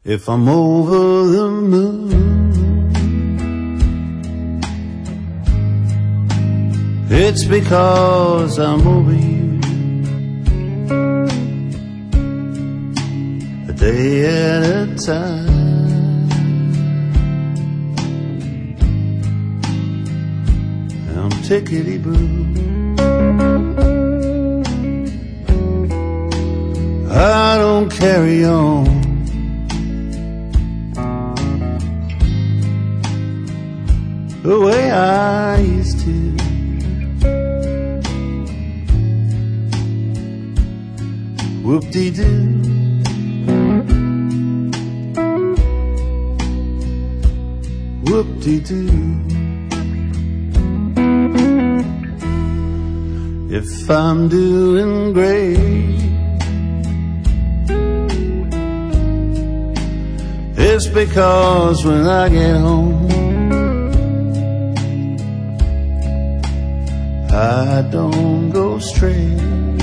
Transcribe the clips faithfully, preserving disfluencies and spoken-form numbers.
If I'm over the moon, it's because I'm over you. A day at a time, I'm tickety-boo. I don't carry on the way I used to. Whoop-dee-doo, whoop-dee-doo. If I'm doing great, it's because when I get home, I don't go straight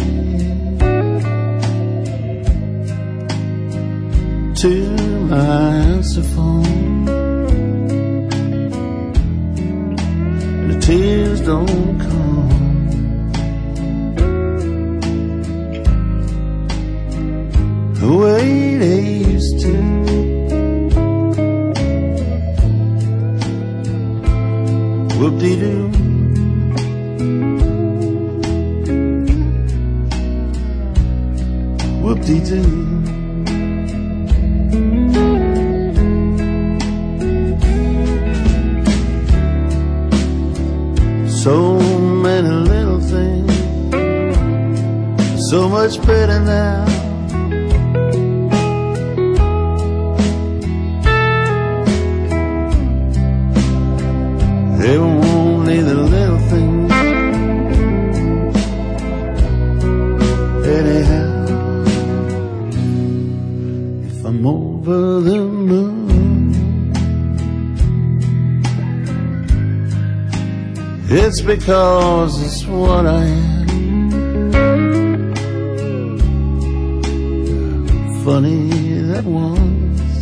to my answer phone, and the tears don't come the way they used to. Whoop-dee-doo, whoop-dee-doo. So many little things, so much better now. They were only the little things anyhow. If I'm over the moon, it's because it's what I am. Funny that once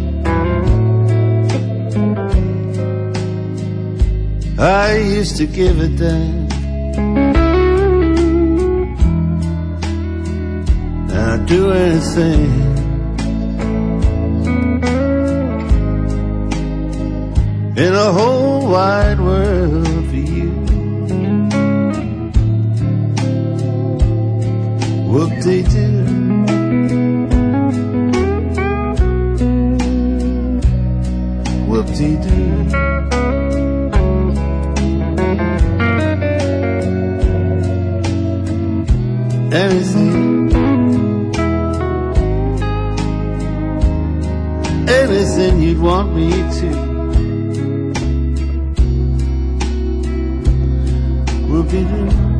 I used to give a damn, and I'd do anything in the whole wide world for you. Whoop-dee-doo, whoop-dee-doo. Anything, anything you'd want me to. Whoop-dee-doo.